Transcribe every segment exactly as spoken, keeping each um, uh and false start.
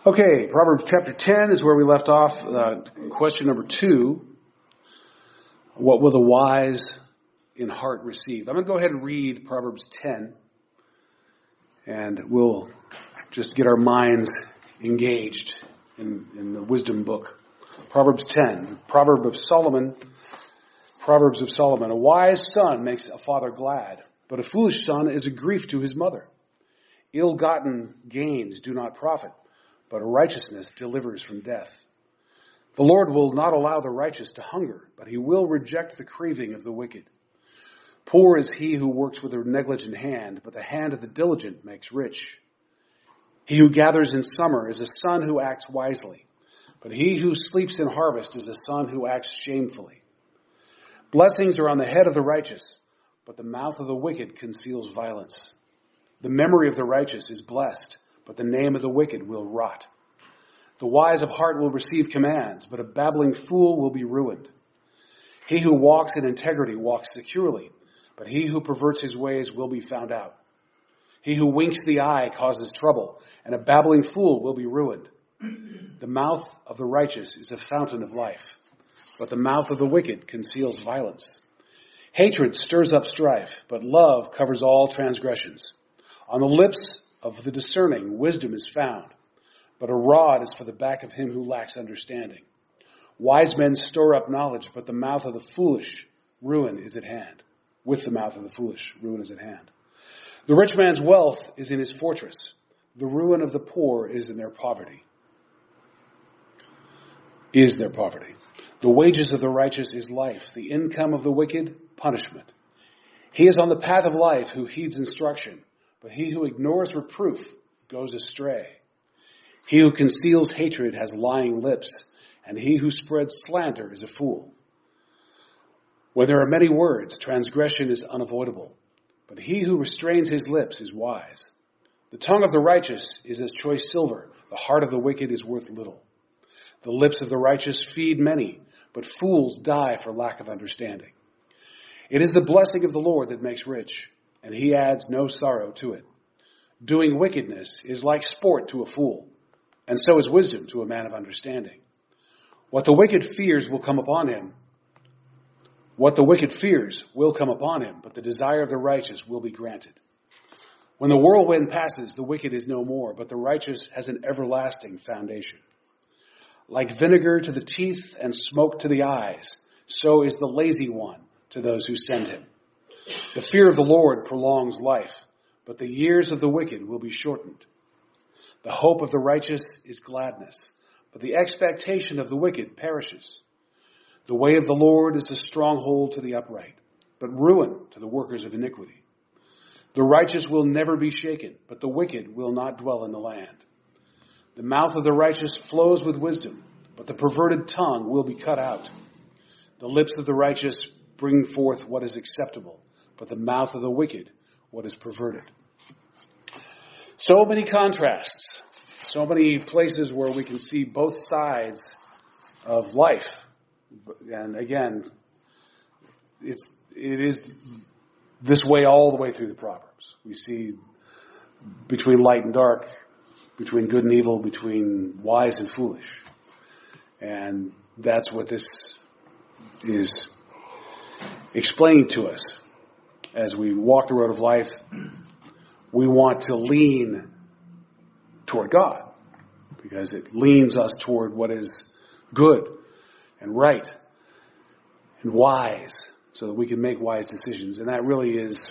Okay, Proverbs chapter ten is where we left off. Uh, question number two. What will the wise in heart receive? I'm going to go ahead and read Proverbs ten, and we'll just get our minds engaged in, in the wisdom book. Proverbs ten, Proverb of Solomon, Proverbs of Solomon. A wise son makes a father glad, but a foolish son is a grief to his mother. Ill-gotten gains do not profit, but righteousness delivers from death. The Lord will not allow the righteous to hunger, but he will reject the craving of the wicked. Poor is he who works with a negligent hand, but the hand of the diligent makes rich. He who gathers in summer is a son who acts wisely, but he who sleeps in harvest is a son who acts shamefully. Blessings are on the head of the righteous, but the mouth of the wicked conceals violence. The memory of the righteous is blessed, but the name of the wicked will rot. The wise of heart will receive commands, but a babbling fool will be ruined. He who walks in integrity walks securely, but he who perverts his ways will be found out. He who winks the eye causes trouble, and a babbling fool will be ruined. The mouth of the righteous is a fountain of life, but the mouth of the wicked conceals violence. Hatred stirs up strife, but love covers all transgressions. On the lips of the discerning, wisdom is found, but a rod is for the back of him who lacks understanding. Wise men store up knowledge, but the mouth of the foolish, ruin is at hand. With the mouth of the foolish, ruin is at hand. The rich man's wealth is in his fortress. The ruin of the poor is in their poverty. Is their poverty. The wages of the righteous is life. The income of the wicked, punishment. He is on the path of life who heeds instruction, but he who ignores reproof goes astray. He who conceals hatred has lying lips, and he who spreads slander is a fool. Where there are many words, transgression is unavoidable, but he who restrains his lips is wise. The tongue of the righteous is as choice silver. The heart of the wicked is worth little. The lips of the righteous feed many, but fools die for lack of understanding. It is the blessing of the Lord that makes rich, and he adds no sorrow to it. Doing wickedness is like sport to a fool, and so is wisdom to a man of understanding. What the wicked fears will come upon him. What the wicked fears will come upon him, but the desire of the righteous will be granted. When the whirlwind passes, the wicked is no more, but the righteous has an everlasting foundation. Like vinegar to the teeth and smoke to the eyes, so is the lazy one to those who send him. The fear of the Lord prolongs life, but the years of the wicked will be shortened. The hope of the righteous is gladness, but the expectation of the wicked perishes. The way of the Lord is a stronghold to the upright, but ruin to the workers of iniquity. The righteous will never be shaken, but the wicked will not dwell in the land. The mouth of the righteous flows with wisdom, but the perverted tongue will be cut out. The lips of the righteous bring forth what is acceptable, but the mouth of the wicked, what is perverted. So many contrasts, so many places where we can see both sides of life. And again, it's, it is this way all the way through the Proverbs. We see between light and dark, between good and evil, between wise and foolish. And that's what this is explaining to us. As we walk the road of life, we want to lean toward God because it leans us toward what is good and right and wise so that we can make wise decisions. And that really is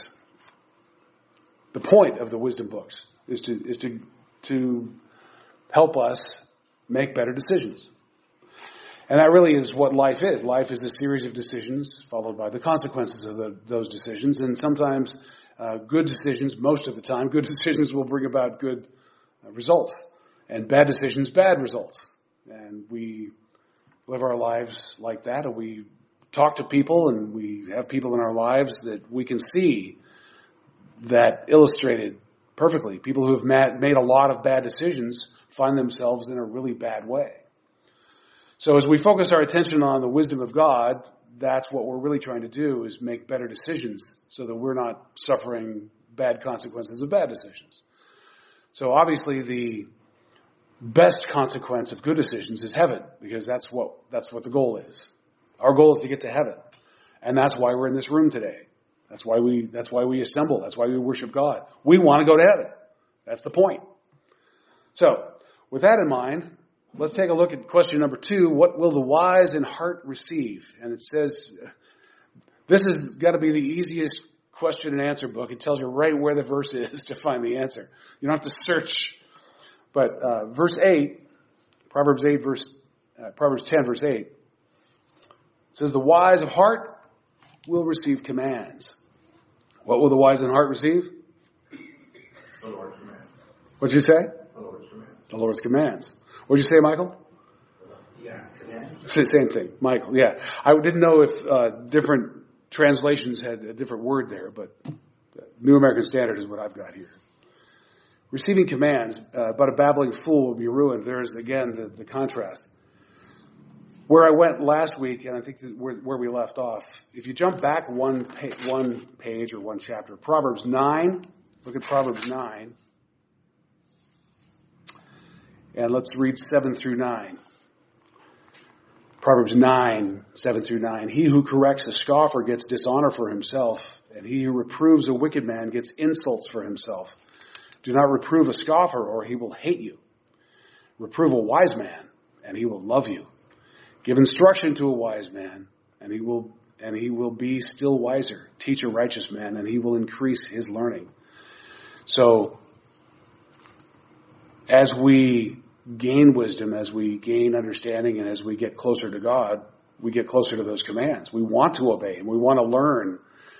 the point of the wisdom books, is to, is to, to help us make better decisions. And that really is what life is. Life is a series of decisions followed by the consequences of the, those decisions. And sometimes uh, good decisions, most of the time, good decisions will bring about good uh, results. And bad decisions, bad results. And we live our lives like that. And we talk to people and we have people in our lives that we can see that illustrated perfectly. People who have made a lot of bad decisions find themselves in a really bad way. So as we focus our attention on the wisdom of God, that's what we're really trying to do, is make better decisions so that we're not suffering bad consequences of bad decisions. So obviously the best consequence of good decisions is heaven, because that's what, that's what the goal is. Our goal is to get to heaven. And that's why we're in this room today. That's why we, that's why we assemble. That's why we worship God. We want to go to heaven. That's the point. So, with that in mind, let's take a look at question number two. What will the wise in heart receive? And it says, this has got to be the easiest question and answer book. It tells you right where the verse is to find the answer. You don't have to search. But uh, verse eight, Proverbs eight, verse uh, Proverbs ten, verse eight, says, the wise of heart will receive commands. What will the wise in heart receive? The Lord's commands. What'd you say? The Lord's commands. The Lord's commands. What'd you say, Michael? Yeah, commands. Same thing, Michael. Yeah, I didn't know if uh, different translations had a different word there, but New American Standard is what I've got here. Receiving commands, uh, but a babbling fool will be ruined. There's, again, the, the contrast. Where I went last week, and I think where, where we left off, if you jump back one, pa- one page or one chapter, Proverbs nine, look at Proverbs nine, and let's read seven through nine. Proverbs nine, seven through nine. He who corrects a scoffer gets dishonor for himself, and he who reproves a wicked man gets insults for himself. Do not reprove a scoffer, or he will hate you. Reprove a wise man, and he will love you. Give instruction to a wise man, and he will and he will be still wiser. Teach a righteous man, and he will increase his learning. So, as we gain wisdom, as we gain understanding, and as we get closer to God, we get closer to those commands. We want to obey, and we want to learn.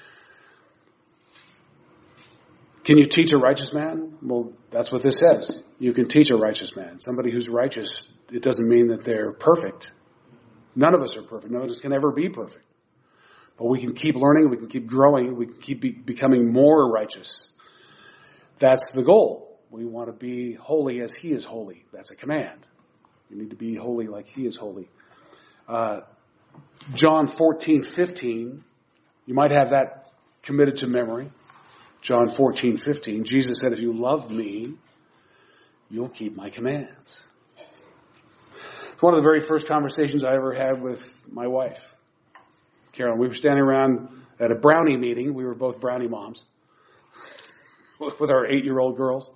Can you teach a righteous man? Well, that's what this says. You can teach a righteous man. Somebody who's righteous, it doesn't mean that they're perfect. None of us are perfect. None of us can ever be perfect. But we can keep learning. We can keep growing. We can keep be, becoming more righteous. That's the goal. We want to be holy as he is holy. That's a command. You need to be holy like he is holy. Uh, John fourteen fifteen. You might have that committed to memory. John fourteen fifteen. Jesus said, if you love me, you'll keep my commands. It's one of the very first conversations I ever had with my wife, Carolyn. We were standing around at a brownie meeting. We were both brownie moms with our eight-year-old girls.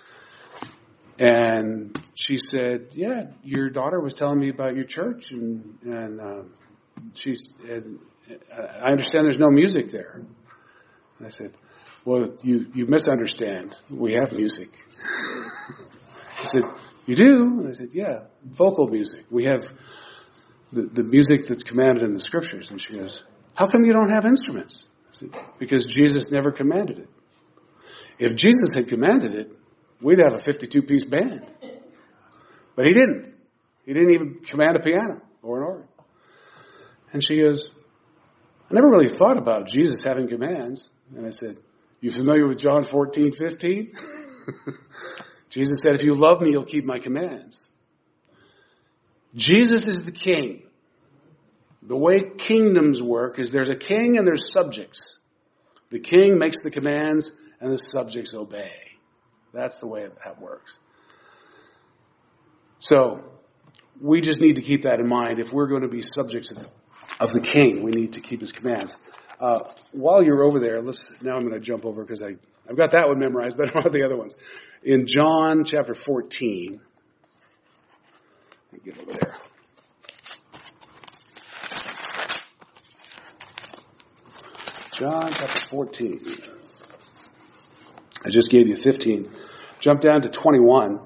And she said, yeah, your daughter was telling me about your church. And, and uh, she's, and I understand there's no music there. And I said, well, you, you misunderstand. We have music. She said, you do? And I said, yeah, vocal music. We have the, the music that's commanded in the scriptures. And she goes, how come you don't have instruments? I said, because Jesus never commanded it. If Jesus had commanded it, we'd have a fifty-two piece band. But he didn't. He didn't even command a piano or an organ. And she goes, I never really thought about Jesus having commands. And I said, you familiar with John fourteen fifteen? Jesus said, if you love me, you'll keep my commands. Jesus is the king. The way kingdoms work is there's a king and there's subjects. The king makes the commands and the subjects obey. That's the way that works. So, we just need to keep that in mind. If we're going to be subjects of the, of the king, we need to keep his commands. Uh, while you're over there, let's, now I'm going to jump over because I, I've got that one memorized, but I don't have the other ones. In John chapter fourteen, let me get over there. John chapter fourteen. I just gave you fifteen. Jump down to twenty-one.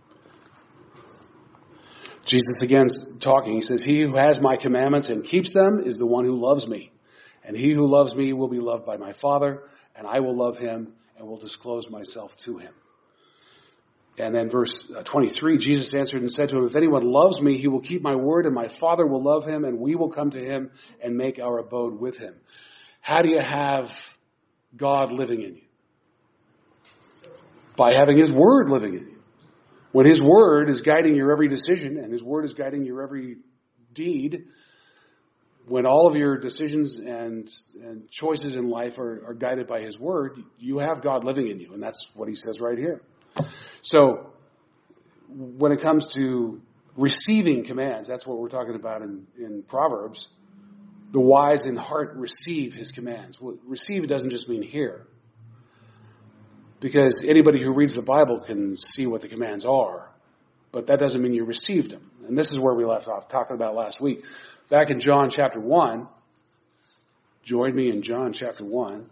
Jesus again talking. He says, he who has my commandments and keeps them is the one who loves me. And he who loves me will be loved by my Father, and I will love him and will disclose myself to him. And then verse twenty-three, Jesus answered and said to him, if anyone loves me, he will keep my word, and my Father will love him, and we will come to him and make our abode with him. How do you have God living in you? By having his word living in you. When his word is guiding your every decision, and his word is guiding your every deed, when all of your decisions and, and choices in life are, are guided by his word, you have God living in you. And that's what he says right here. So, when it comes to receiving commands, that's what we're talking about in, in Proverbs. The wise in heart receive his commands. Well, receive doesn't just mean hear. Because anybody who reads the Bible can see what the commands are. But that doesn't mean you received them. And this is where we left off talking about last week. Back in John chapter one. Join me in John chapter one.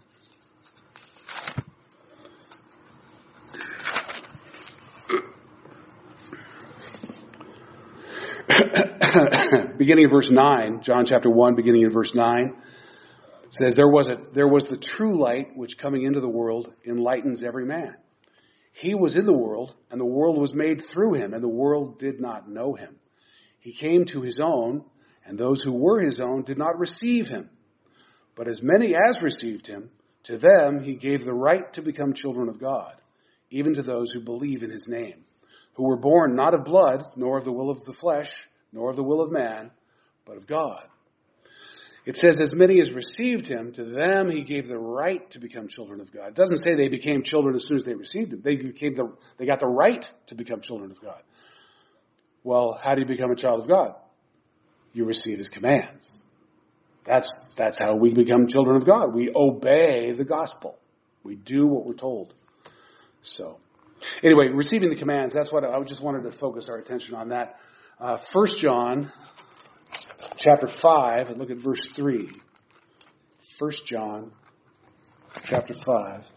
Beginning of verse nine, John chapter one, beginning in verse nine, says, there was a, there was the true light which coming into the world enlightens every man. He was in the world, and the world was made through him, and the world did not know him. He came to his own, and those who were his own did not receive him. But as many as received him, to them he gave the right to become children of God, even to those who believe in his name, who were born not of blood, nor of the will of the flesh, nor of the will of man, but of God. It says, as many as received him, to them he gave the right to become children of God. It doesn't say they became children as soon as they received him. They became the, they got the right to become children of God. Well, how do you become a child of God? You receive his commands. That's, that's how we become children of God. We obey the gospel. We do what we're told. So, anyway, receiving the commands, that's what I just wanted to focus our attention on that. Uh, First John chapter five, and look at verse three. First John chapter five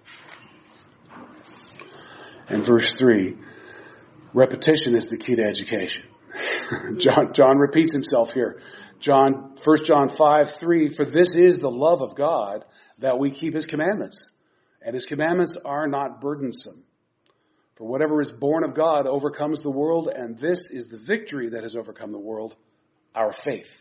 and verse three. Repetition is the key to education. John, John repeats himself here. John, First John five, three, for this is the love of God, that we keep his commandments. And his commandments are not burdensome. For whatever is born of God overcomes the world, and this is the victory that has overcome the world, our faith.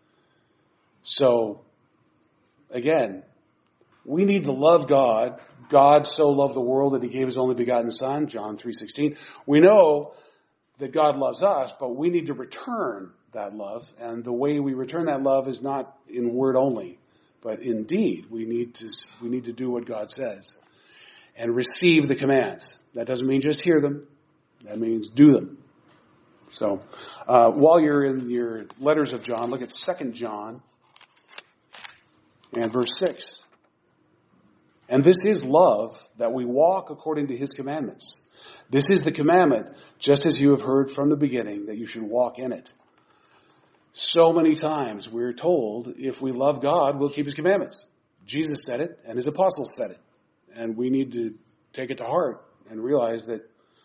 So, again, we need to love God. God so loved the world that he gave his only begotten Son, John three sixteen. We know that God loves us, but we need to return that love. And the way we return that love is not in word only, but in deed. We need to, we need to do what God says and receive the commands. That doesn't mean just hear them. That means do them. So, uh, while you're in your letters of John, look at Second John and verse six. And this is love, that we walk according to his commandments. This is the commandment, just as you have heard from the beginning, that you should walk in it. So many times we're told if we love God, we'll keep his commandments. Jesus said it, and his apostles said it. And we need to take it to heart and realize that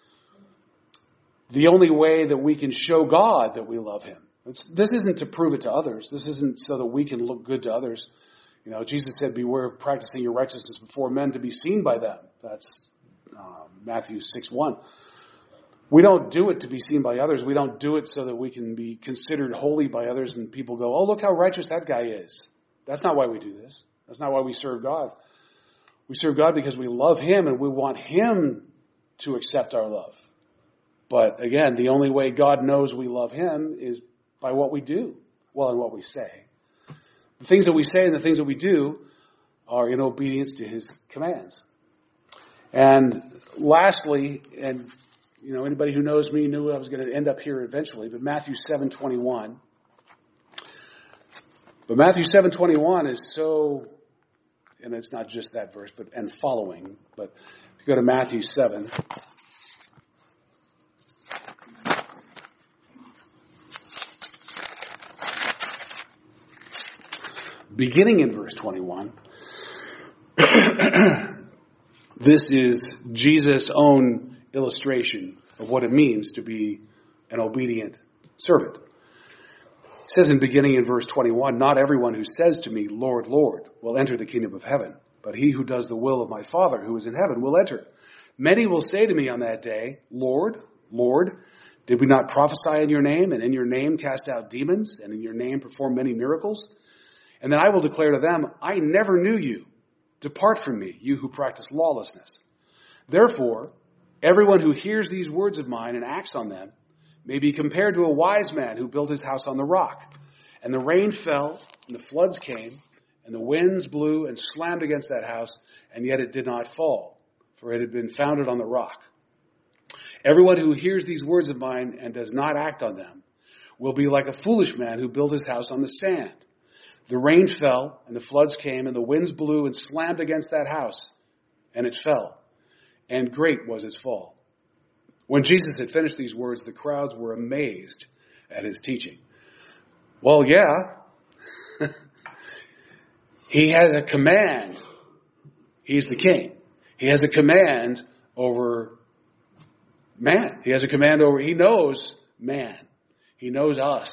the only way that we can show God that we love him, it's, this isn't to prove it to others. This isn't so that we can look good to others. You know, Jesus said, beware of practicing your righteousness before men to be seen by them. That's uh, Matthew six one. We don't do it to be seen by others. We don't do it so that we can be considered holy by others and people go, oh, look how righteous that guy is. That's not why we do this. That's not why we serve God. We serve God because we love him and we want him to accept our love. But again, the only way God knows we love him is by what we do. Well, and what we say. The things that we say and the things that we do are in obedience to his commands. And lastly, and you know, anybody who knows me knew I was going to end up here eventually, but Matthew seven twenty-one. But Matthew seven twenty-one is so, and it's not just that verse, but and following. But if you go to Matthew seven, beginning in verse twenty-one, this is Jesus' own illustration of what it means to be an obedient servant. It says in beginning in verse twenty-one, not everyone who says to me, Lord, Lord, will enter the kingdom of heaven, but he who does the will of my Father who is in heaven will enter. Many will say to me on that day, Lord, Lord, did we not prophesy in your name, and in your name cast out demons, and in your name perform many miracles? And then I will declare to them, I never knew you. Depart from me, you who practice lawlessness. Therefore, everyone who hears these words of mine and acts on them may be compared to a wise man who built his house on the rock. And the rain fell, and the floods came, and the winds blew and slammed against that house, and yet it did not fall, for it had been founded on the rock. Everyone who hears these words of mine and does not act on them will be like a foolish man who built his house on the sand. The rain fell, and the floods came, and the winds blew and slammed against that house, and it fell, and great was its fall. When Jesus had finished these words, the crowds were amazed at his teaching. Well, yeah, he has a command. He's the king. He has a command over man. He has a command over, he knows man. He knows us.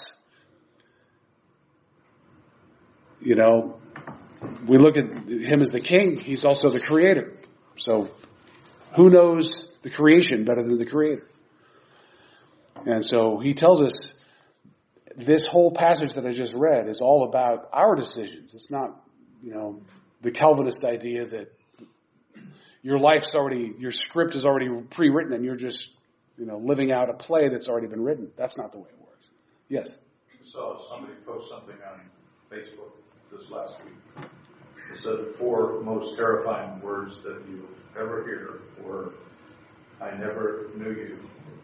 You know, we look at him as the king. He's also the creator. So who knows the creation better than the creator? And so he tells us this whole passage that I just read is all about our decisions. It's not, you know, the Calvinist idea that your life's already, your script is already pre-written and you're just, you know, living out a play that's already been written. That's not the way it works. Yes? I saw somebody post something on Facebook this last week. It said the four most terrifying words that you ever hear were, I never knew you.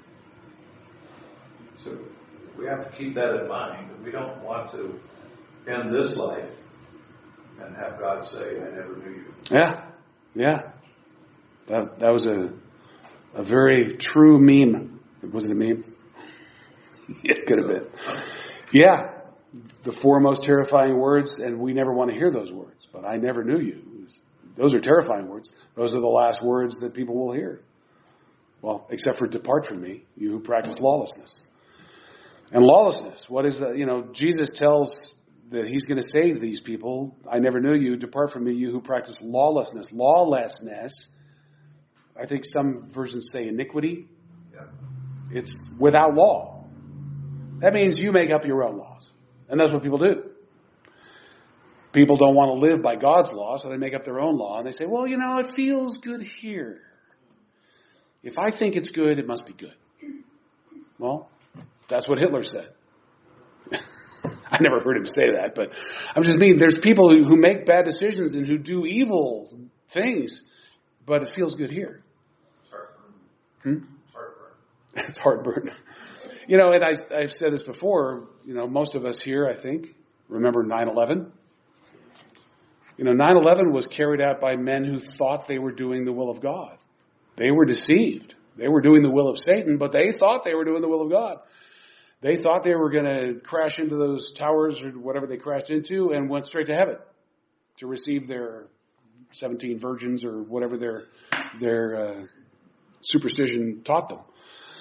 So we have to keep that in mind. We don't want to end this life and have God say, I never knew you. Yeah, yeah. That that was a a very true meme. Was it a meme? It could have been. Yeah. The four most terrifying words, and we never want to hear those words. But I never knew you. Those are terrifying words. Those are the last words that people will hear. Well, except for depart from me, you who practice lawlessness. And lawlessness, what is that? You know, Jesus tells that he's going to say to these people, I never knew you, depart from me, you who practice lawlessness. Lawlessness, I think some versions say iniquity. Yeah. It's without law. That means you make up your own laws. And that's what people do. People don't want to live by God's law, so they make up their own law. And they say, well, you know, it feels good here. If I think it's good, it must be good. Well, that's what Hitler said. I never heard him say that, but I'm just meaning there's people who, who make bad decisions and who do evil things, but it feels good here. Heartburn. Hmm? Heartburn. It's heartburn. You know, and I, I've said this before, you know, most of us here, I think, remember nine eleven. You know, nine eleven was carried out by men who thought they were doing the will of God. They were deceived. They were doing the will of Satan, but they thought they were doing the will of God. They thought they were going to crash into those towers or whatever they crashed into and went straight to heaven to receive their seventeen virgins or whatever their their uh, superstition taught them.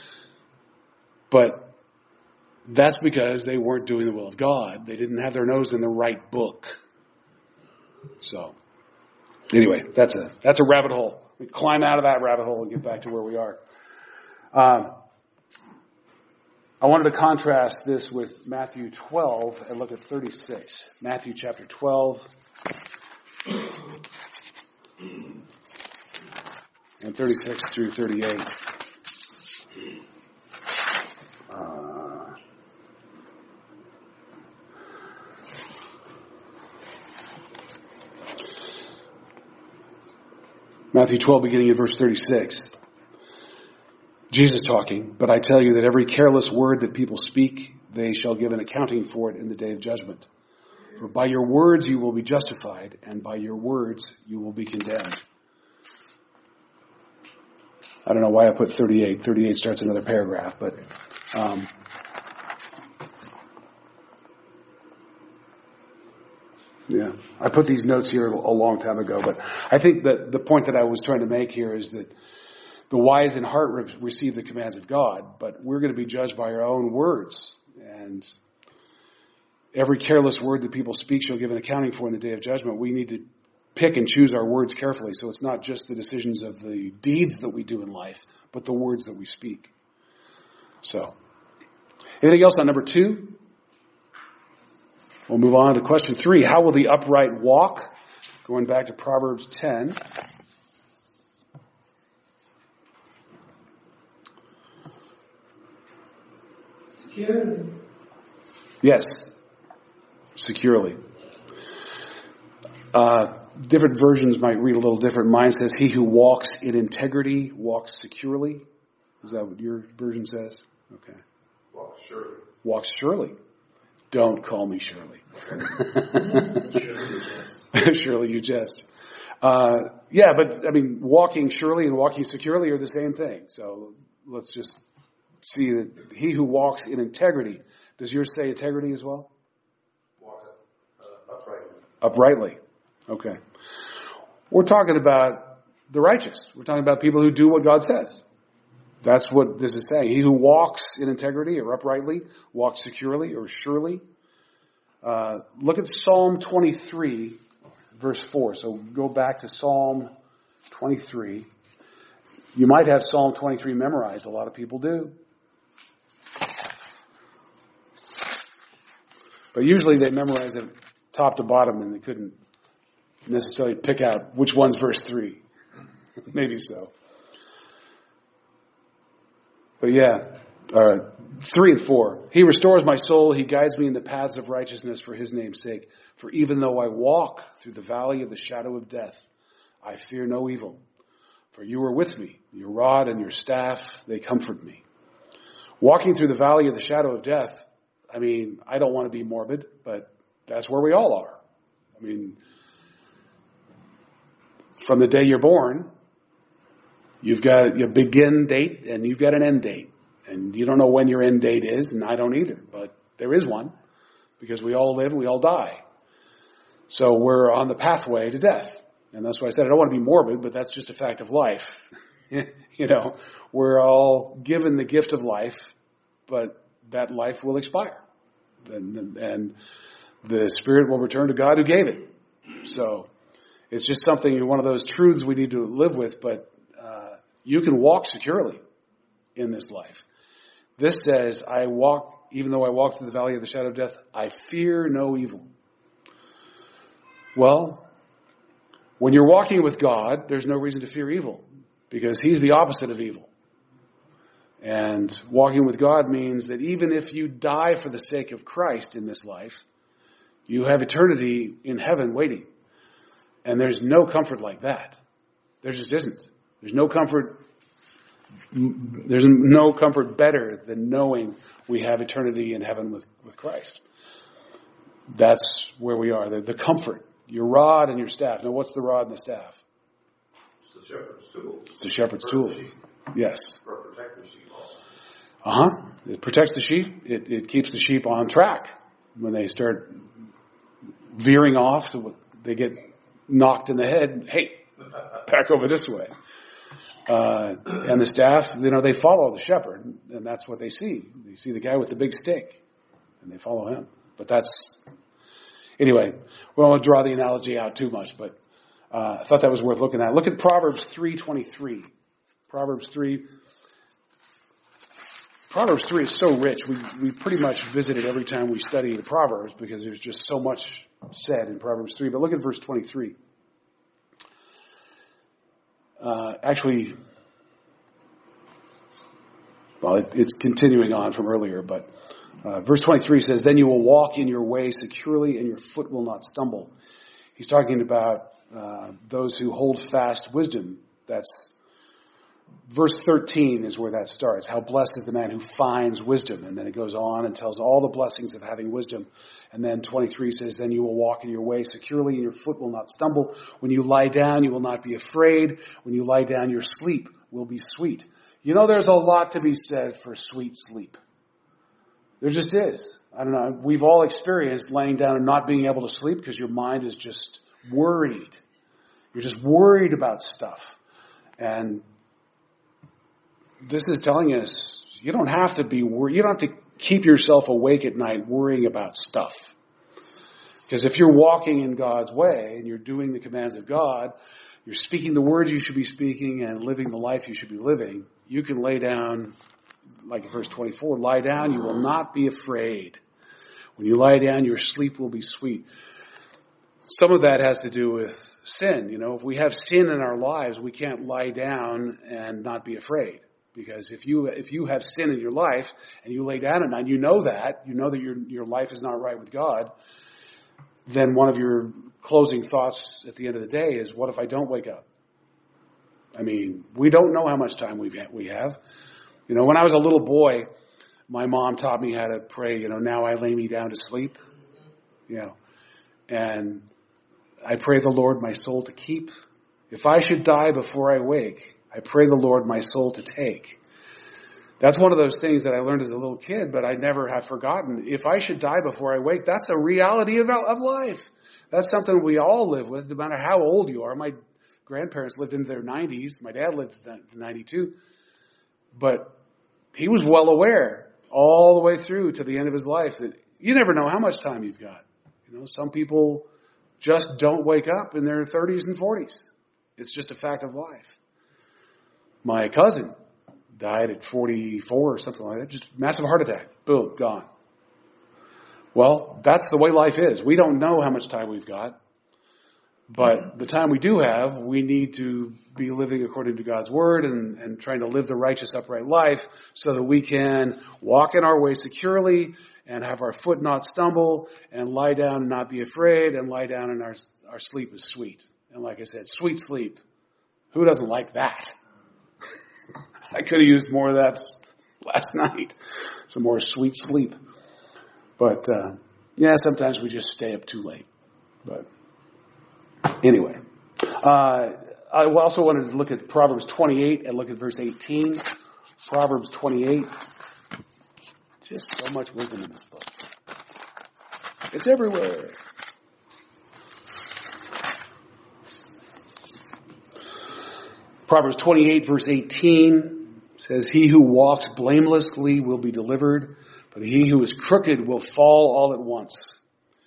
But that's because they weren't doing the will of God. They didn't have their nose in the right book. So, anyway, that's a that's a rabbit hole. We climb out of that rabbit hole and get back to where we are. Um, I wanted to contrast this with Matthew twelve and look at thirty-six. Matthew chapter twelve and thirty-six through thirty-eight. Uh, Matthew twelve, beginning at verse thirty-six. Jesus talking, but I tell you that every careless word that people speak, they shall give an accounting for it in the day of judgment. For by your words you will be justified, and by your words you will be condemned. I don't know why I put thirty-eight. thirty-eight starts another paragraph, but um, yeah, I put these notes here a long time ago, but I think that the point that I was trying to make here is that the wise in heart re- receive the commands of God, but we're going to be judged by our own words. And every careless word that people speak shall give an accounting for in the day of judgment. We need to pick and choose our words carefully, so it's not just the decisions of the deeds that we do in life, but the words that we speak. So, anything else on number two? We'll move on to question three. How will the upright walk? Going back to Proverbs ten. Securely. Yes, securely. Uh, different versions might read a little different. Mine says, he who walks in integrity walks securely. Is that what your version says? Okay. Walk surely. Walk surely. Don't call me Shirley. Surely you jest. Uh, yeah, but I mean, walking surely and walking securely are the same thing. So let's just see that he who walks in integrity. Does yours say integrity as well? Walk uh, uprightly. Uprightly. Okay. We're talking about the righteous. We're talking about people who do what God says. That's what this is saying. He who walks in integrity or uprightly, walks securely or surely. Uh, look at Psalm twenty-three, verse four. So go back to Psalm twenty-three. You might have Psalm twenty-three memorized. A lot of people do. But usually they memorize it top to bottom and they couldn't necessarily pick out which one's verse three. Maybe so. But yeah, uh, three and four. He restores my soul. He guides me in the paths of righteousness for his name's sake. For even though I walk through the valley of the shadow of death, I fear no evil. For you are with me. Your rod and your staff, they comfort me. Walking through the valley of the shadow of death, I mean, I don't want to be morbid, but that's where we all are. I mean, from the day you're born, you've got your begin date and you've got an end date. And you don't know when your end date is, and I don't either. But there is one, because we all live and we all die. So we're on the pathway to death. And that's why I said I don't want to be morbid, but that's just a fact of life. You know, we're all given the gift of life, but that life will expire. And, and the Spirit will return to God who gave it. So it's just something, one of those truths we need to live with, but uh, you can walk securely in this life. This says, I walk, even though I walk through the valley of the shadow of death, I fear no evil. Well, when you're walking with God, there's no reason to fear evil, because he's the opposite of evil. And walking with God means that even if you die for the sake of Christ in this life, you have eternity in heaven waiting. And there's no comfort like that. There just isn't. There's no comfort. There's no comfort better than knowing we have eternity in heaven with, with Christ. That's where we are. The, the comfort. Your rod and your staff. Now, what's the rod and the staff? It's the shepherd's tool. It's the shepherd's tool. Yes. For protect the sheep also. Uh-huh. It protects the sheep. It, it keeps the sheep on track. When they start veering off, they get knocked in the head. Hey, back over this way. Uh, and the staff, you know, they follow the shepherd, and that's what they see. They see the guy with the big stick, and they follow him. But that's, anyway, we don't want to draw the analogy out too much, but uh, I thought that was worth looking at. Look at Proverbs three twenty-three. Proverbs three. Proverbs three is so rich. We we pretty much visit it every time we study the Proverbs because there's just so much said in Proverbs three. But look at verse twenty-three. Uh, actually, well, it, it's continuing on from earlier, but uh, verse twenty-three says, "Then you will walk in your way securely, and your foot will not stumble." He's talking about uh, those who hold fast wisdom. That's verse thirteen is where that starts. How blessed is the man who finds wisdom. And then it goes on and tells all the blessings of having wisdom. And then twenty-three says, then you will walk in your way securely and your foot will not stumble. When you lie down, you will not be afraid. When you lie down, your sleep will be sweet. You know, there's a lot to be said for sweet sleep. There just is. I don't know. We've all experienced laying down and not being able to sleep because your mind is just worried. You're just worried about stuff. And this is telling us you don't have to be worried. You don't have to keep yourself awake at night worrying about stuff. Because if you're walking in God's way and you're doing the commands of God, you're speaking the words you should be speaking and living the life you should be living, you can lay down, like in verse twenty-four, lie down, you will not be afraid. When you lie down, your sleep will be sweet. Some of that has to do with sin. You know, if we have sin in our lives, we can't lie down and not be afraid. Because if you if you have sin in your life and you lay down at night, you know that, you know that your your life is not right with God, then one of your closing thoughts at the end of the day is, what if I don't wake up? I mean, we don't know how much time we we have. You know, when I was a little boy, my mom taught me how to pray, you know, now I lay me down to sleep. You know, and I pray the Lord my soul to keep. If I should die before I wake, I pray the Lord my soul to take. That's one of those things that I learned as a little kid, but I never have forgotten. If I should die before I wake, that's a reality of, of life. That's something we all live with, no matter how old you are. My grandparents lived into their nineties. My dad lived to ninety-two. But he was well aware all the way through to the end of his life that you never know how much time you've got. You know, some people just don't wake up in their thirties and forties. It's just a fact of life. My cousin died at forty-four or something like that. Just massive heart attack. Boom, gone. Well, that's the way life is. We don't know how much time we've got. But the time we do have, we need to be living according to God's word and, and trying to live the righteous, upright life so that we can walk in our way securely and have our foot not stumble and lie down and not be afraid and lie down and our, our sleep is sweet. And like I said, sweet sleep. Who doesn't like that? I could have used more of that last night. Some more sweet sleep. But, uh, yeah, sometimes we just stay up too late. But anyway, uh, I also wanted to look at Proverbs twenty-eight and look at verse eighteen. Proverbs twenty-eight. Just so much wisdom in this book. It's everywhere. Proverbs twenty-eight verse eighteen says, "He who walks blamelessly will be delivered, but he who is crooked will fall all at once."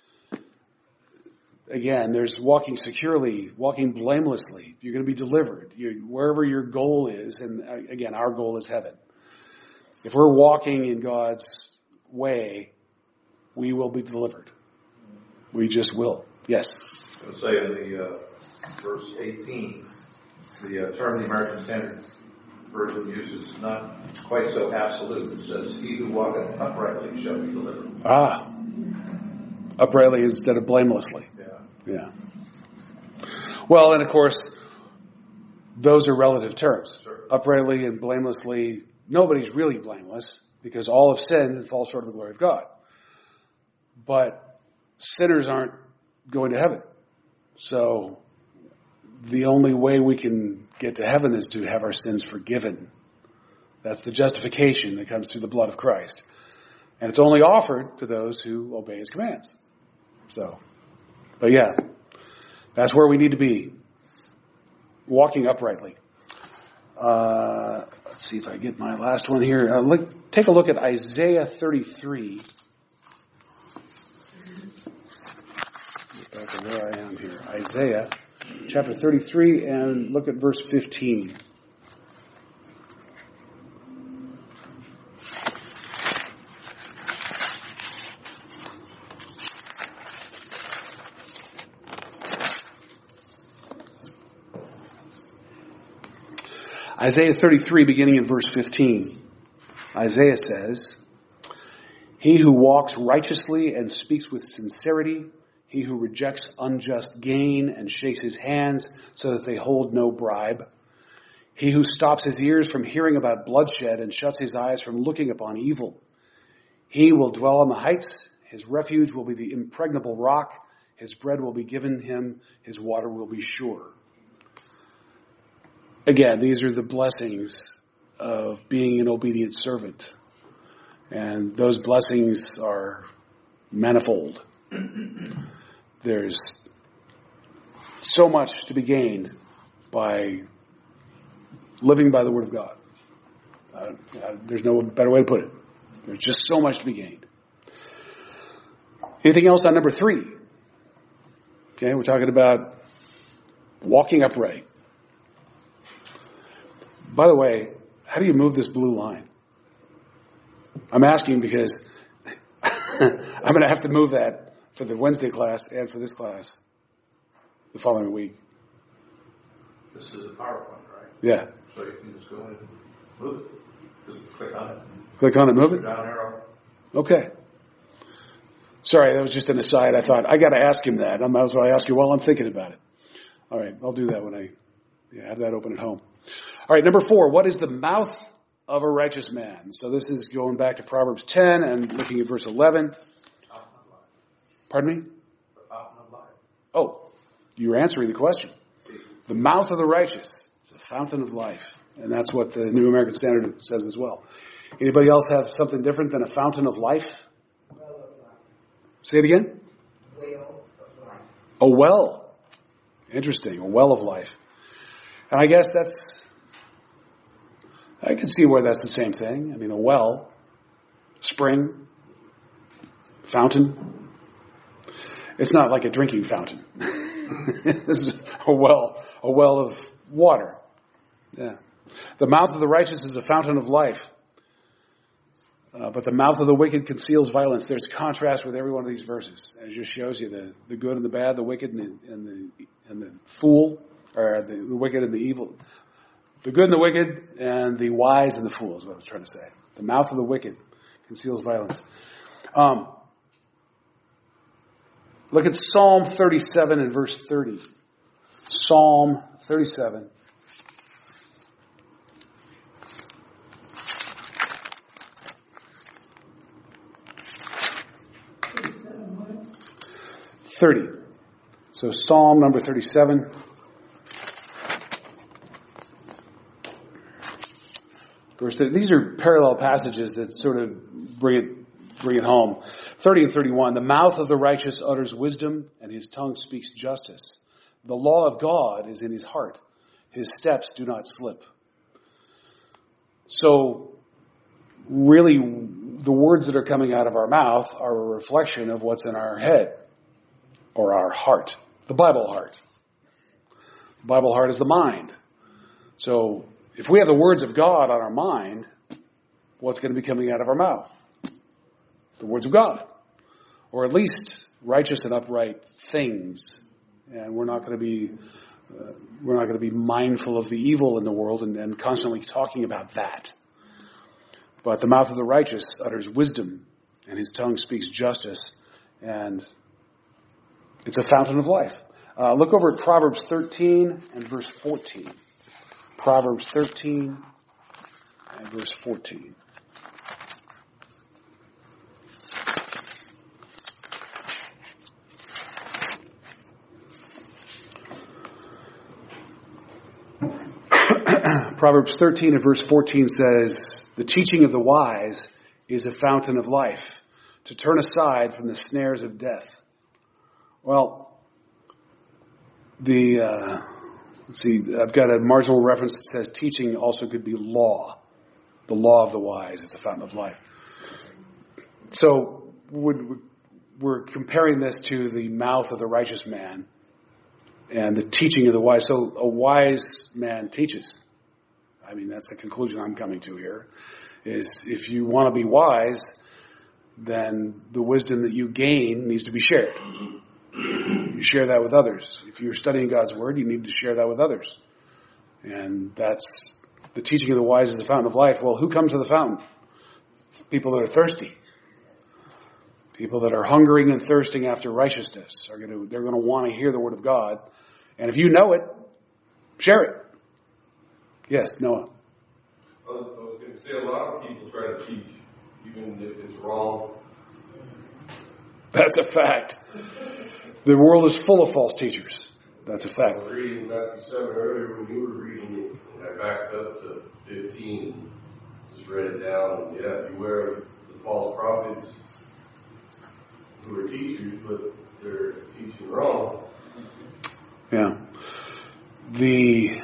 Again, there's walking securely, walking blamelessly. You're going to be delivered. You're, wherever your goal is, and again, our goal is heaven. If we're walking in God's way, we will be delivered. We just will. Yes? I would say in the uh, verse eighteen, the uh, term the American Standard Version uses is not quite so absolute. It says, "He who walketh uprightly shall be delivered." Ah. Uprightly instead of blamelessly. Yeah. Yeah. Well, and of course, those are relative terms. Sure. Uprightly and blamelessly, nobody's really blameless because all have sinned and fall short of the glory of God. But sinners aren't going to heaven. So the only way we can get to heaven is to have our sins forgiven. That's the justification that comes through the blood of Christ. And it's only offered to those who obey his commands. So, but yeah, that's where we need to be. Walking uprightly. Uh, let's see if I get my last one here. Uh, look, take a look at Isaiah thirty-three. Get back to where I am here. Isaiah chapter thirty-three and look at verse fifteen. Isaiah thirty-three, beginning in verse fifteen. Isaiah says, "He who walks righteously and speaks with sincerity, he who rejects unjust gain and shakes his hands so that they hold no bribe, he who stops his ears from hearing about bloodshed and shuts his eyes from looking upon evil, he will dwell on the heights, his refuge will be the impregnable rock, his bread will be given him, his water will be sure." Again, these are the blessings of being an obedient servant. And those blessings are manifold. There's so much to be gained by living by the Word of God. Uh, uh, there's no better way to put it. There's just so much to be gained. Anything else on number three? Okay, we're talking about walking upright. By the way, how do you move this blue line? I'm asking because I'm going to have to move that for the Wednesday class and for this class the following week. This is a PowerPoint, right? Yeah. So you can just go in and move it. Just click on it. Click on it, move it? Down arrow. Okay. Sorry, that was just an aside. I thought, I got to ask him that. I might as well ask you while I'm thinking about it. All right, I'll do that when I yeah, have that open at home. All right, number four, what is the mouth of a righteous man. So this is going back to Proverbs ten and looking at verse eleven. Pardon me? The fountain of life. Oh, you're answering the question. The mouth of the righteous is a fountain of life. And that's what the New American Standard says as well. Anybody else have something different than a fountain of life? Well of life. Say it again. Well of life. A well. Interesting. A well of life. And I guess that's, I can see where that's the same thing. I mean, a well, spring, fountain. It's not like a drinking fountain. This is a well, a well of water. Yeah. The mouth of the righteous is a fountain of life. Uh, but the mouth of the wicked conceals violence. There's contrast with every one of these verses. And it just shows you the, the good and the bad, the wicked and the, and the, and the fool, or the, the wicked and the evil. The good and the wicked and the wise and the fool is what I was trying to say. The mouth of the wicked conceals violence. Um, look at Psalm thirty-seven and verse thirty. Psalm thirty-seven. thirty. So Psalm number thirty-seven. Verse thirty. These are parallel passages that sort of bring it, bring it home. thirty and thirty-one. The mouth of the righteous utters wisdom, and his tongue speaks justice. The law of God is in his heart. His steps do not slip. So, really, the words that are coming out of our mouth are a reflection of what's in our head. Or our heart. The Bible heart. The Bible heart is the mind. So, if we have the words of God on our mind, what's going to be coming out of our mouth? The words of God. Or at least righteous and upright things. And we're not going to be, uh, we're not going to be mindful of the evil in the world and, and constantly talking about that. But the mouth of the righteous utters wisdom, and his tongue speaks justice, and it's a fountain of life. Uh, look over at Proverbs thirteen and verse fourteen. Proverbs thirteen and verse fourteen. Proverbs thirteen and verse fourteen says, the teaching of the wise is a fountain of life, to turn aside from the snares of death. Well, the, uh, let's see, I've got a marginal reference that says teaching also could be law. The law of the wise is the fountain of life. So we're comparing this to the mouth of the righteous man and the teaching of the wise. So a wise man teaches. I mean, that's the conclusion I'm coming to here, is if you want to be wise, then the wisdom that you gain needs to be shared. You share that with others. If you're studying God's Word, you need to share that with others. And that's the teaching of the wise is a fountain of life. Well, who comes to the fountain? People that are thirsty. People that are hungering and thirsting after righteousness are going to, they're going to want to hear the Word of God. And if you know it, share it. Yes, Noah. I was, I was going to say a lot of people try to teach, even if it's wrong. That's a fact. The world is full of false teachers. That's a fact. I was reading Matthew seven earlier when you were reading it, and I backed up to fifteen and just read it down. And yeah, beware of the false prophets who are teachers, but they're teaching wrong. Yeah. The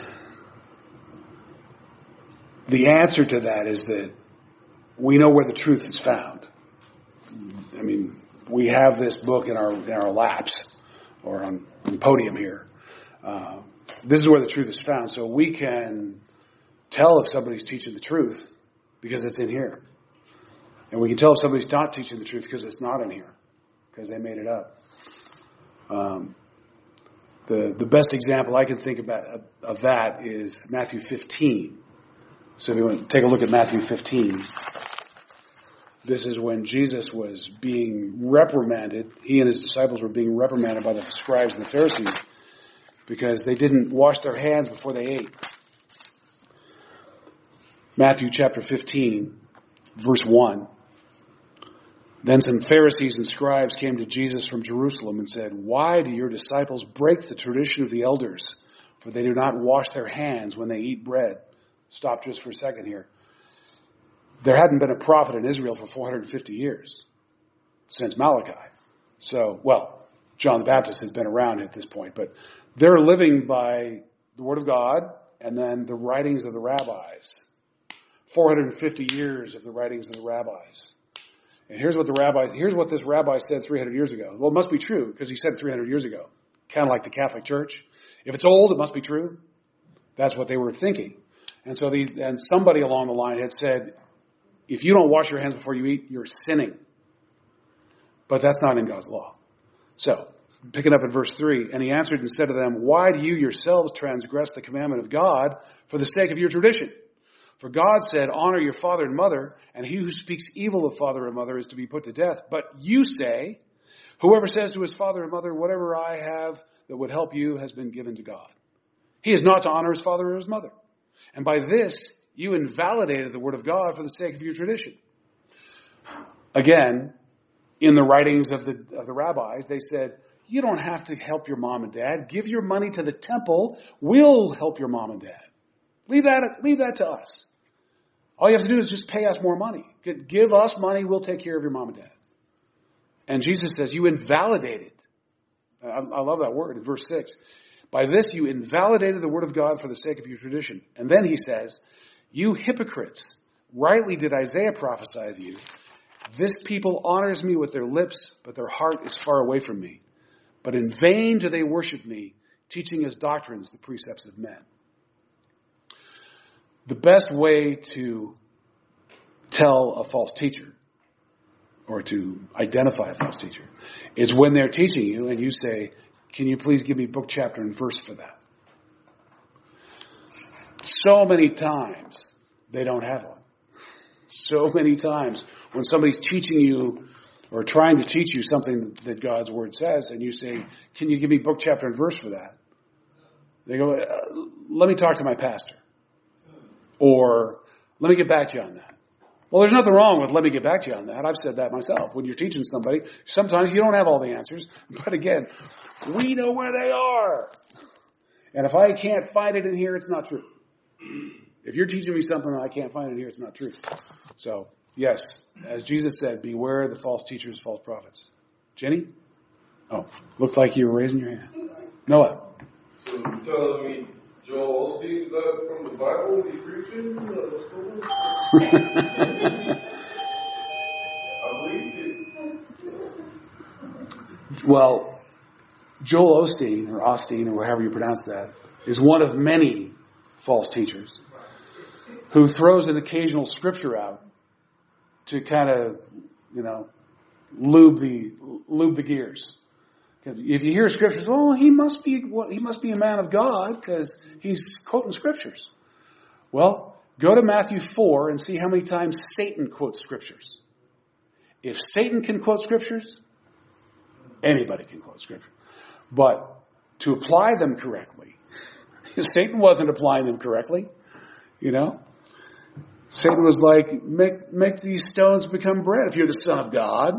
the answer to that is that we know where the truth is found. I mean, we have this book in our in our laps or on, on the podium here. Uh, this is where the truth is found, so we can tell if somebody's teaching the truth because it's in here, and we can tell if somebody's not teaching the truth because it's not in here because they made it up. Um, the the best example I can think about of, of that is Matthew fifteen. So if you want to take a look at Matthew fifteen. This is when Jesus was being reprimanded. He and his disciples were being reprimanded by the scribes and the Pharisees because they didn't wash their hands before they ate. Matthew chapter fifteen, verse one. Then some Pharisees and scribes came to Jesus from Jerusalem and said, "Why do your disciples break the tradition of the elders? For they do not wash their hands when they eat bread." Stop just for a second here. There hadn't been a prophet in Israel for four hundred fifty years, since Malachi. So, well, John the Baptist has been around at this point, but they're living by the Word of God and then the writings of the rabbis. four hundred fifty years of the writings of the rabbis. And here's what the rabbis, here's what this rabbi said three hundred years ago. Well, it must be true because he said it three hundred years ago. Kind of like the Catholic Church. If it's old, it must be true. That's what they were thinking. And so the, and somebody along the line had said, if you don't wash your hands before you eat, you're sinning. But that's not in God's law. So, picking up at verse three, and he answered and said to them, "Why do you yourselves transgress the commandment of God for the sake of your tradition? For God said, honor your father and mother, and he who speaks evil of father and mother is to be put to death. But you say, whoever says to his father and mother, whatever I have that would help you has been given to God. He is not to honor his father or his mother. And by this, you invalidated the word of God for the sake of your tradition." Again, in the writings of the, of the rabbis, they said, you don't have to help your mom and dad. Give your money to the temple. We'll help your mom and dad. Leave that, leave that to us. All you have to do is just pay us more money. Give us money, we'll take care of your mom and dad. And Jesus says, you invalidated. I, I love that word in verse six. By this you invalidated the word of God for the sake of your tradition. And then he says, you hypocrites, rightly did Isaiah prophesy of you. This people honors me with their lips, but their heart is far away from me. But in vain do they worship me, teaching as doctrines the precepts of men. The best way to tell a false teacher or to identify a false teacher is when they're teaching you and you say, can you please give me book, chapter, and verse for that? So many times they don't have one. So many times when somebody's teaching you or trying to teach you something that God's word says and you say, can you give me book, chapter, and verse for that? They go, uh, let me talk to my pastor. Or, let me get back to you on that. Well, there's nothing wrong with let me get back to you on that. I've said that myself. When you're teaching somebody, sometimes you don't have all the answers. But again, we know where they are. And if I can't find it in here, it's not true. If you're teaching me something and I can't find it in here, it's not true. So, yes, as Jesus said, beware the false teachers, false prophets. Jenny? Oh, looked like you were raising your hand. Noah? So you're telling me Joel Osteen's not from the Bible he's preaching? I believe it. Well, Joel Osteen, or Osteen, or however you pronounce that, is one of many false teachers who throws an occasional scripture out to kind of, you know, lube the lube the gears. If you hear scriptures, oh, he must be what he must be a man of God because he's quoting scriptures. Well, go to Matthew four and see how many times Satan quotes scriptures. If Satan can quote scriptures, anybody can quote scripture. But to apply them correctly, Satan wasn't applying them correctly, you know. Satan was like, make make these stones become bread if you're the Son of God.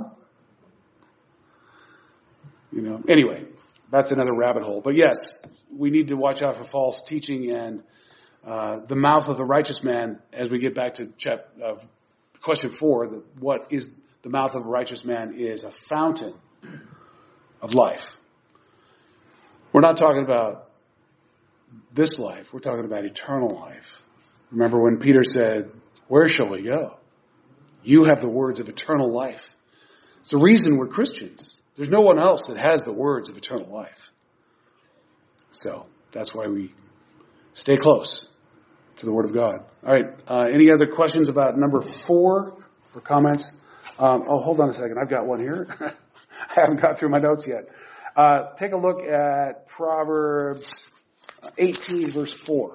You know, anyway, that's another rabbit hole. But yes, we need to watch out for false teaching and uh, the mouth of the righteous man. As we get back to chap, uh, question four, the, what is the mouth of a righteous man is a fountain of life. We're not talking about this life. We're talking about eternal life. Remember when Peter said, where shall we go? You have the words of eternal life. It's the reason we're Christians. There's no one else that has the words of eternal life. So that's why we stay close to the Word of God. All right. Uh, any other questions about number four or comments? Um, oh, hold on a second. I've got one here. I haven't got through my notes yet. Uh, take a look at Proverbs eighteen, verse four.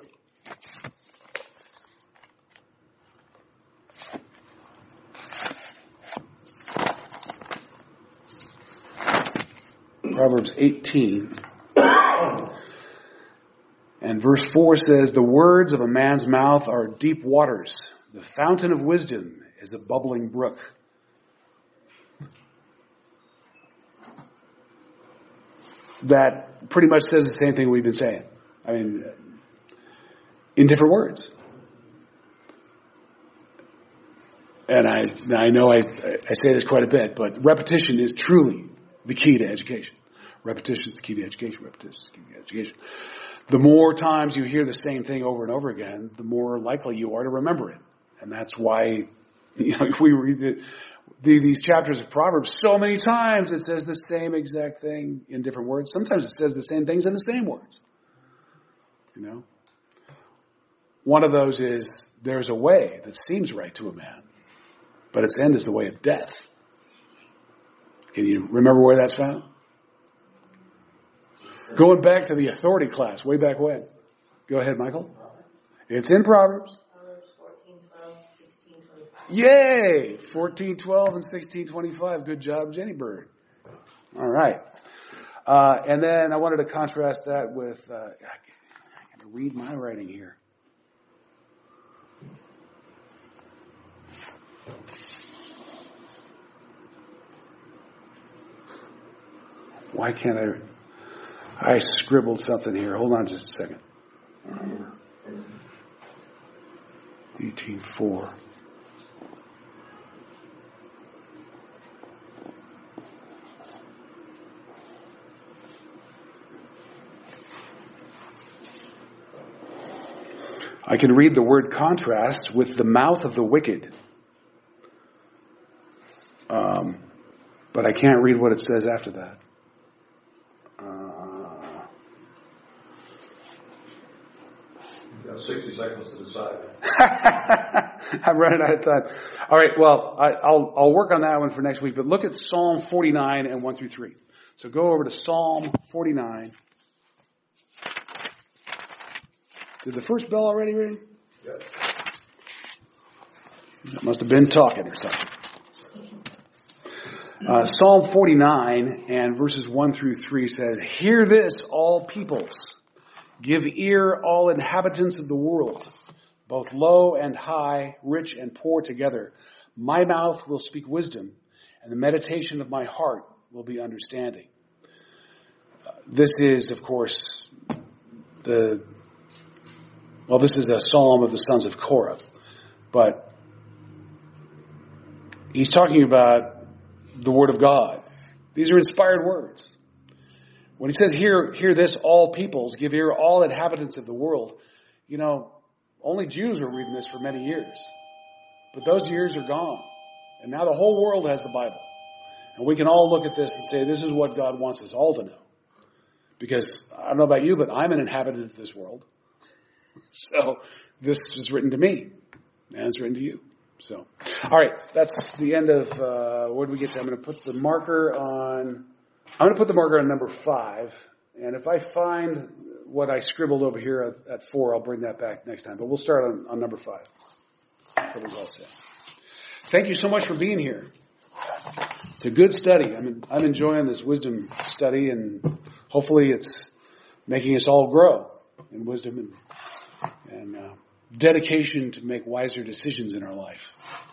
Proverbs eighteen. And verse four says, the words of a man's mouth are deep waters, The fountain of wisdom is a bubbling brook. That pretty much says the same thing we've been saying. I mean, in different words. And I, I know I, I say this quite a bit, but repetition is truly the key to education. Repetition is the key to education. Repetition is the key to education. The more times you hear the same thing over and over again, the more likely you are to remember it. And that's why, you know, if we read the, the, these chapters of Proverbs so many times, it says the same exact thing in different words. Sometimes it says the same things in the same words. You know? One of those is, there's a way that seems right to a man, but its end is the way of death. Can you remember where that's found? Going back to the authority class, way back when. Go ahead, Michael. It's in Proverbs. Proverbs fourteen twelve, sixteen twenty-five. Yay! fourteen twelve and sixteen twenty-five. Good job, Jenny Bird. All right. Uh, and then I wanted to contrast that with, uh, I can read my writing here. Why can't I? I scribbled something here. Hold on just a second. eighteen four. I can read the word contrast with the mouth of the wicked. Um, but I can't read what it says after that. sixty seconds to decide. I'm running out of time. All right, well, I, I'll, I'll work on that one for next week, but look at Psalm forty-nine and one through three. So go over to Psalm forty-nine. Did the first bell already ring? Yep. That must have been talking or something. Uh, Psalm forty-nine and verses one through three says, "Hear this, all peoples. Give ear, all inhabitants of the world, both low and high, rich and poor together. My mouth will speak wisdom, and the meditation of my heart will be understanding." Uh, this is, of course, the, well, this is a psalm of the sons of Korah, but he's talking about the Word of God. These are inspired words. When he says, hear, hear this, all peoples, give ear, all inhabitants of the world, you know, only Jews were reading this for many years. But those years are gone. And now the whole world has the Bible. And we can all look at this and say, this is what God wants us all to know. Because, I don't know about you, but I'm an inhabitant of this world. So, this is written to me. And it's written to you. So, all right, that's the end of, uh, where do we get to? I'm going to put the marker on... I'm going to put the marker on number five, and if I find what I scribbled over here at, at four, I'll bring that back next time. But we'll start on, on number five. That was all set. Thank you so much for being here. It's a good study. I'm, I'm enjoying this wisdom study, and hopefully it's making us all grow in wisdom and, and uh, dedication to make wiser decisions in our life.